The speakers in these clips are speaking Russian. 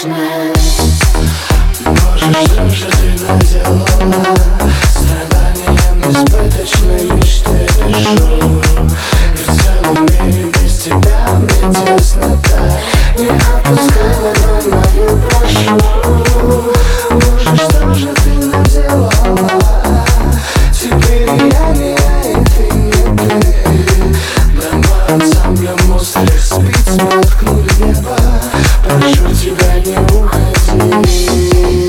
бесконечность. Боже, что же ты наделала? Страданием несбыточной мечты дышу. И в целом мире без тебя мне теснота. Не отпускай ладонь мою, прошу. Боже, что же ты наделала? Теперь я не я, и ты не ты. Дома ансамбля монстров спит, споткнули небо. Прошу тебя, не уходи.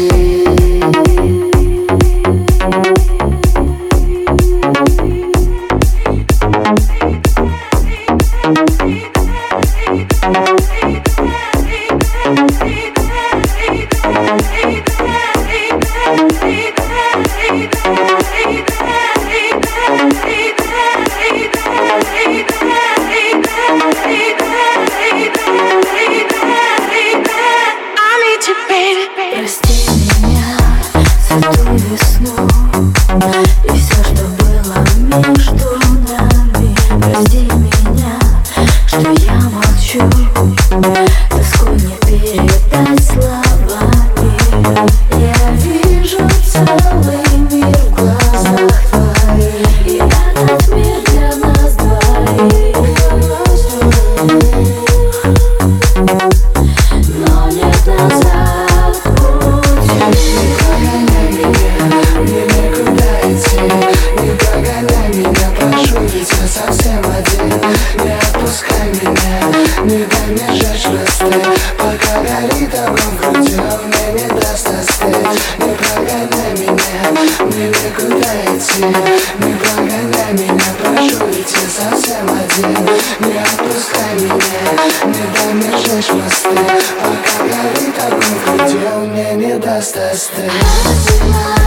Прости меня за ту весну и все, что было между нами. Прости меня, что я молчу, тоску не передать словами. Я вижу целый мир в глазах твоих, и этот мир для нас двоих. Но нет назад пути. Не прогоняй меня, мне некуда идти. Не прогоняй меня, прошу, ведь я совсем один. Не отпускай меня, не дай мне жечь мосты. Пока горит огонь в груди, он мне не даст остыть. Не прогоняй меня, мне некуда идти. Не прогоняй меня, прошу, ведь я совсем один. Не отпускай меня, не дай мне жечь мосты. Пока горит огонь в груди, он мне не даст остыть.